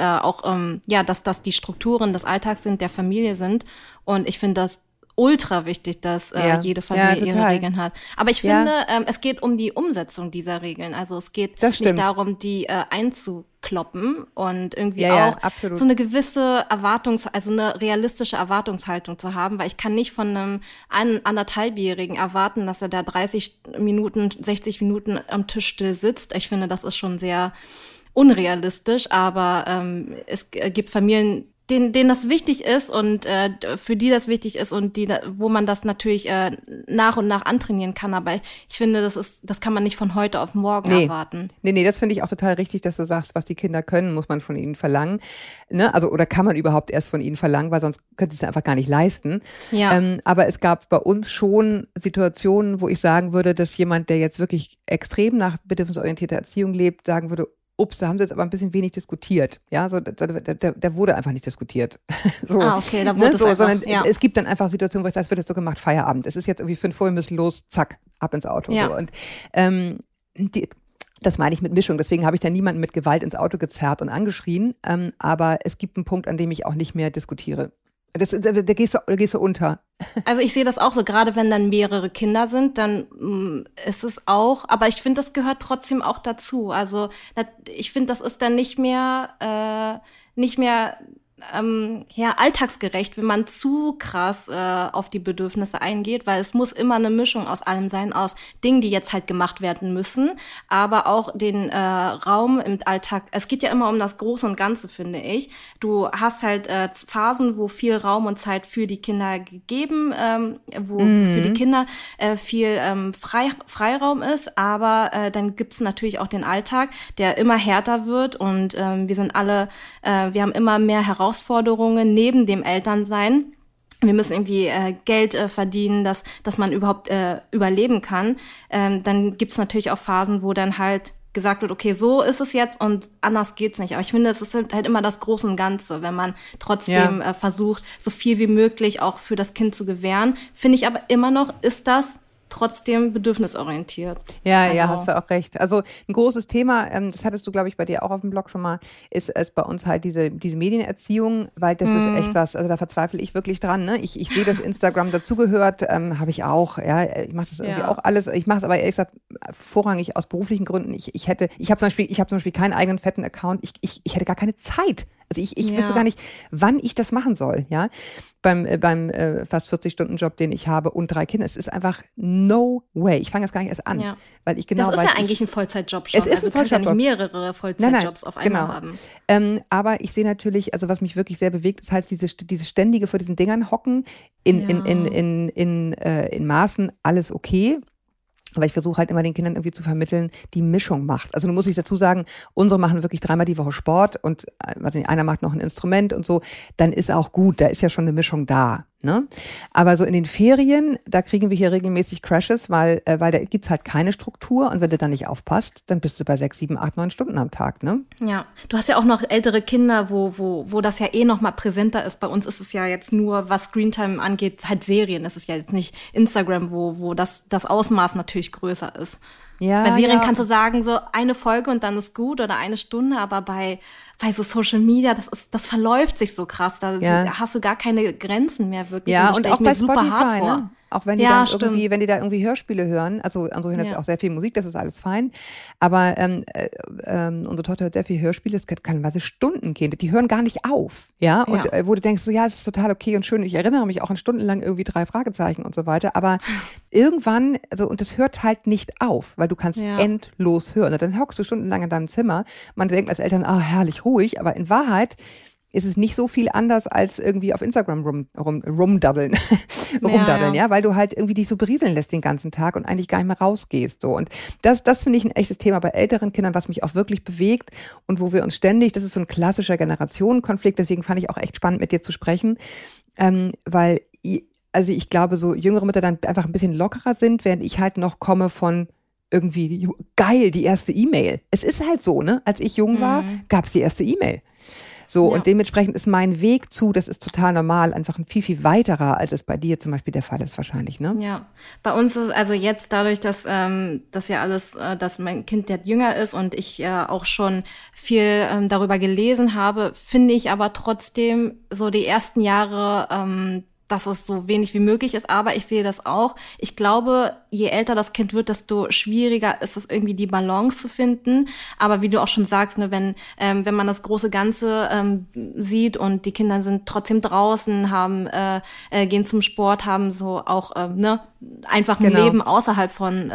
dass das die Strukturen des Alltags sind, der Familie sind. Und ich finde das ultra wichtig, dass jede Familie ihre Regeln hat. Aber ich finde, es geht um die Umsetzung dieser Regeln. Also es geht nicht darum, die einzukloppen und irgendwie auch so eine gewisse also eine realistische Erwartungshaltung zu haben, weil ich kann nicht von einem 1,5-Jährigen erwarten, dass er da 30 Minuten, 60 Minuten am Tisch still sitzt. Ich finde, das ist schon sehr unrealistisch, aber es gibt Familien, denen das wichtig ist und für die das wichtig ist und wo man das natürlich nach und nach antrainieren kann. Aber ich finde, das kann man nicht von heute auf morgen erwarten. Nee, das finde ich auch total richtig, dass du sagst, was die Kinder können, muss man von ihnen verlangen. Ne? Also, oder kann man überhaupt erst von ihnen verlangen, weil sonst könnte sie es einfach gar nicht leisten. Ja. Aber es gab bei uns schon Situationen, wo ich sagen würde, dass jemand, der jetzt wirklich extrem nach bedürfnisorientierter Erziehung lebt, sagen würde, ups, da haben sie jetzt aber ein bisschen wenig diskutiert. Ja, so, da wurde einfach nicht diskutiert. So, okay, da wurde sondern es gibt dann einfach Situationen, wo ich sage, es wird jetzt so gemacht, Feierabend. Es ist jetzt irgendwie 5 Uhr, wir müssen los, zack, ab ins Auto. Ja. So. Und das meine ich mit Mischung. Deswegen habe ich da niemanden mit Gewalt ins Auto gezerrt und angeschrien. Aber es gibt einen Punkt, an dem ich auch nicht mehr diskutiere. Da gehst du unter. Also ich sehe das auch so, gerade wenn dann mehrere Kinder sind, dann ist es auch, aber ich finde, das gehört trotzdem auch dazu. Also ich finde, das ist dann nicht mehr alltagsgerecht, wenn man zu krass auf die Bedürfnisse eingeht, weil es muss immer eine Mischung aus allem sein, aus Dingen, die jetzt halt gemacht werden müssen, aber auch den Raum im Alltag. Es geht ja immer um das Große und Ganze, finde ich. Du hast halt Phasen, wo viel Raum und Zeit für die Kinder gegeben, wo für die Kinder viel Freiraum ist, aber dann gibt's natürlich auch den Alltag, der immer härter wird und wir haben immer mehr Herausforderungen neben dem Elternsein. Wir müssen irgendwie Geld verdienen, dass man überhaupt überleben kann. Dann gibt's natürlich auch Phasen, wo dann halt gesagt wird, okay, so ist es jetzt und anders geht's nicht. Aber ich finde, es ist halt immer das Große und Ganze, wenn man trotzdem versucht, so viel wie möglich auch für das Kind zu gewähren. Finde ich aber immer noch, ist das trotzdem bedürfnisorientiert. Ja, hast du auch recht. Also ein großes Thema, das hattest du, glaube ich, bei dir auch auf dem Blog schon mal, ist bei uns halt diese Medienerziehung, weil das ist echt was, also da verzweifle ich wirklich dran. Ne? Ich sehe, dass Instagram dazugehört, habe ich auch. Ja, ich mache das irgendwie auch alles. Ich mache es aber ehrlich gesagt vorrangig aus beruflichen Gründen. Ich habe zum Beispiel keinen eigenen fetten Account. Ich hätte gar keine Zeit. Also ich wüsste gar nicht, wann ich das machen soll, ja. Beim fast 40-Stunden-Job, den ich habe und 3 Kinder. Es ist einfach no way. Ich fange jetzt gar nicht erst an. Weil ich genau das ist weiß, ja eigentlich ein Vollzeitjob schon. Es ist also ein Vollzeitjob. Du kannst ja nicht mehrere Vollzeitjobs auf einmal haben. Aber ich sehe natürlich, also was mich wirklich sehr bewegt, ist halt diese ständige vor diesen Dingern hocken, in Maßen alles okay. Aber ich versuche halt immer den Kindern irgendwie zu vermitteln, die Mischung macht. Also du musst dich dazu sagen, unsere machen wirklich 3-mal die Woche Sport und einer macht noch ein Instrument und so. Dann ist auch gut, da ist ja schon eine Mischung da. Ne? Aber so in den Ferien, da kriegen wir hier regelmäßig Crashes, weil da gibt's halt keine Struktur und wenn du da nicht aufpasst, dann bist du bei 6, 7, 8, 9 Stunden am Tag. Ne? Ja, du hast ja auch noch ältere Kinder, wo das ja noch mal präsenter ist. Bei uns ist es ja jetzt nur, was Screentime angeht, halt Serien. Das ist ja jetzt nicht Instagram, wo das Ausmaß natürlich größer ist. Ja, bei Serien kannst du sagen, so eine Folge und dann ist gut oder eine Stunde, aber bei so Social Media, das verläuft sich so krass, da hast du gar keine Grenzen mehr wirklich. Ja, und auch bei Spotify, ne? Auch wenn die dann irgendwie, wenn die da irgendwie Hörspiele hören, also hören jetzt auch sehr viel Musik, das ist alles fein, aber unsere Tochter hört sehr viel Hörspiele, es kann teilweise Stunden gehen, die hören gar nicht auf, und wo du denkst, so es ist total okay und schön, ich erinnere mich auch an stundenlang irgendwie 3 Fragezeichen und so weiter, aber irgendwann, und das hört halt nicht auf, weil du kannst endlos hören und dann hockst du stundenlang in deinem Zimmer, man denkt als Eltern, herrlich ruhig, aber in Wahrheit ist es nicht so viel anders als irgendwie auf Instagram rumdaddeln, weil du halt irgendwie dich so berieseln lässt den ganzen Tag und eigentlich gar nicht mehr rausgehst, so. Und das finde ich ein echtes Thema bei älteren Kindern, was mich auch wirklich bewegt und wo wir uns ständig, das ist so ein klassischer Generationenkonflikt, deswegen fand ich auch echt spannend, mit dir zu sprechen, weil, also ich glaube, so jüngere Mütter dann einfach ein bisschen lockerer sind, während ich halt noch komme von irgendwie, geil, die erste E-Mail. Es ist halt so, ne? Als ich jung war, gab's die erste E-Mail. So, und dementsprechend ist mein Weg das ist total normal, einfach ein viel, viel weiterer, als es bei dir zum Beispiel der Fall ist wahrscheinlich, ne? Ja, bei uns ist also jetzt dadurch, dass ja alles, dass mein Kind jetzt jünger ist und ich auch schon viel darüber gelesen habe, finde ich aber trotzdem so die ersten Jahre, dass es so wenig wie möglich ist, aber ich sehe das auch. Ich glaube, je älter das Kind wird, desto schwieriger ist es irgendwie die Balance zu finden. Aber wie du auch schon sagst, ne, wenn man das große Ganze sieht und die Kinder sind trotzdem draußen, gehen zum Sport, haben so auch einfach ein Leben außerhalb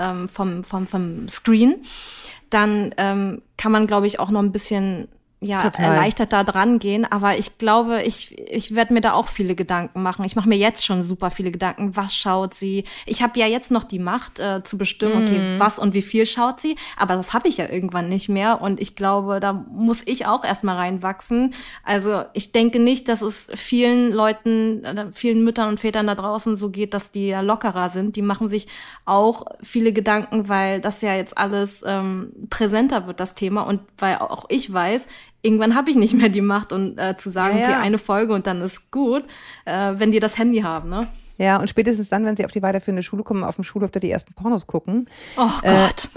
vom Screen, dann kann man, glaube ich, auch noch ein bisschen erleichtert da dran gehen, aber ich glaube, ich werde mir da auch viele Gedanken machen. Ich mache mir jetzt schon super viele Gedanken, was schaut sie? Ich habe ja jetzt noch die Macht zu bestimmen, okay, was und wie viel schaut sie, aber das habe ich ja irgendwann nicht mehr und ich glaube, da muss ich auch erstmal reinwachsen. Also ich denke nicht, dass es vielen Leuten, vielen Müttern und Vätern da draußen so geht, dass die ja lockerer sind. Die machen sich auch viele Gedanken, weil das ja jetzt alles präsenter wird, das Thema, und weil auch ich weiß, irgendwann habe ich nicht mehr die Macht und zu sagen, okay, eine Folge und dann ist gut, wenn die das Handy haben, ne? Ja, und spätestens dann, wenn sie auf die weiterführende Schule kommen, auf dem Schulhof da die ersten Pornos gucken. Oh Gott.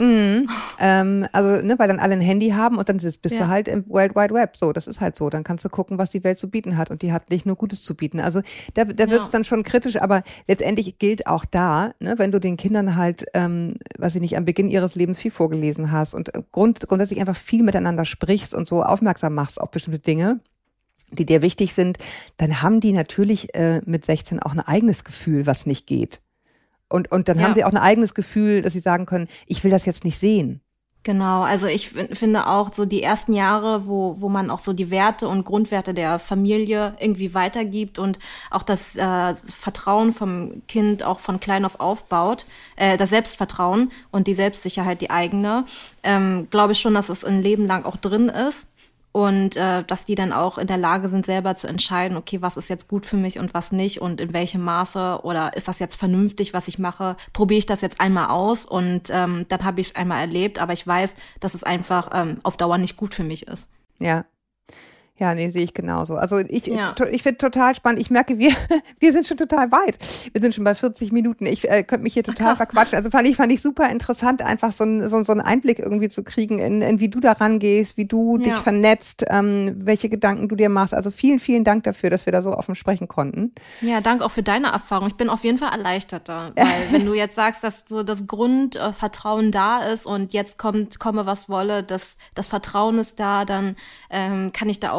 Weil dann alle ein Handy haben und dann bist du halt im World Wide Web. So, das ist halt so. Dann kannst du gucken, was die Welt zu bieten hat und die hat nicht nur Gutes zu bieten. Also da wird's dann schon kritisch, aber letztendlich gilt auch da, ne, wenn du den Kindern halt, am Beginn ihres Lebens viel vorgelesen hast und grundsätzlich einfach viel miteinander sprichst und so aufmerksam machst auf bestimmte Dinge, die dir wichtig sind, dann haben die natürlich mit 16 auch ein eigenes Gefühl, was nicht geht. Und dann haben sie auch ein eigenes Gefühl, dass sie sagen können, ich will das jetzt nicht sehen. Genau, also ich finde auch so die ersten Jahre, wo man auch so die Werte und Grundwerte der Familie irgendwie weitergibt und auch das Vertrauen vom Kind auch von klein auf aufbaut, das Selbstvertrauen und die Selbstsicherheit, die eigene, glaube ich schon, dass es ein Leben lang auch drin ist. Und dass die dann auch in der Lage sind, selber zu entscheiden, okay, was ist jetzt gut für mich und was nicht und in welchem Maße oder ist das jetzt vernünftig, was ich mache, probiere ich das jetzt einmal aus und dann habe ich es einmal erlebt, aber ich weiß, dass es einfach auf Dauer nicht gut für mich ist. Ja. Ja, nee, sehe ich genauso. Also ich finde total spannend. Ich merke, wir sind schon total weit. Wir sind schon bei 40 Minuten. Ich könnte mich hier total verquatschen. Also fand ich super interessant, einfach so einen Einblick irgendwie zu kriegen in wie du da rangehst, wie du dich vernetzt, welche Gedanken du dir machst. Also vielen, vielen Dank dafür, dass wir da so offen sprechen konnten. Ja, danke auch für deine Erfahrung. Ich bin auf jeden Fall erleichterter, weil wenn du jetzt sagst, dass so das Grundvertrauen da ist und jetzt komme was wolle, das Vertrauen ist da, dann kann ich da auch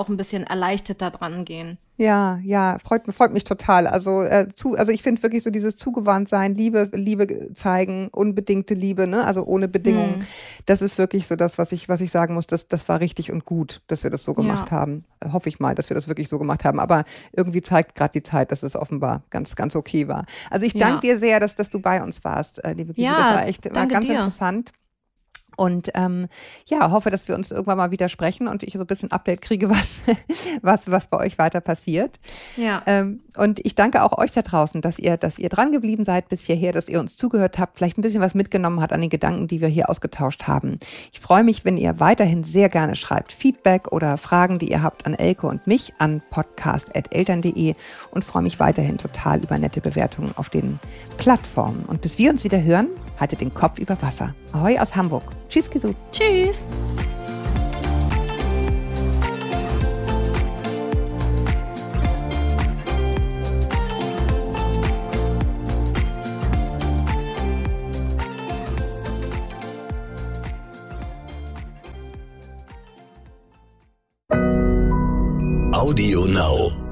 auch ein bisschen erleichtert da dran gehen. Ja, freut mich total. Also ich finde wirklich so dieses Zugewandt-Sein, Liebe zeigen, unbedingte Liebe, ne? Also ohne Bedingungen. Das ist wirklich so das, was ich sagen muss, das war richtig und gut, dass wir das so gemacht haben. Hoffe ich mal, dass wir das wirklich so gemacht haben. Aber irgendwie zeigt gerade die Zeit, dass es offenbar ganz, ganz okay war. Also ich danke dir sehr, dass du bei uns warst, liebe Gisela. Das war ganz interessant. Und hoffe, dass wir uns irgendwann mal wieder sprechen und ich so ein bisschen Update kriege, was bei euch weiter passiert. Ja. Und ich danke auch euch da draußen, dass ihr dran geblieben seid bis hierher, dass ihr uns zugehört habt, vielleicht ein bisschen was mitgenommen habt an den Gedanken, die wir hier ausgetauscht haben. Ich freue mich, wenn ihr weiterhin sehr gerne schreibt Feedback oder Fragen, die ihr habt, an Elke und mich an podcast@eltern.de und freue mich weiterhin total über nette Bewertungen auf den Plattformen. Und bis wir uns wieder hören, haltet den Kopf über Wasser. Ahoi aus Hamburg. Tschüss, Kisu. Tschüss. Audio Now.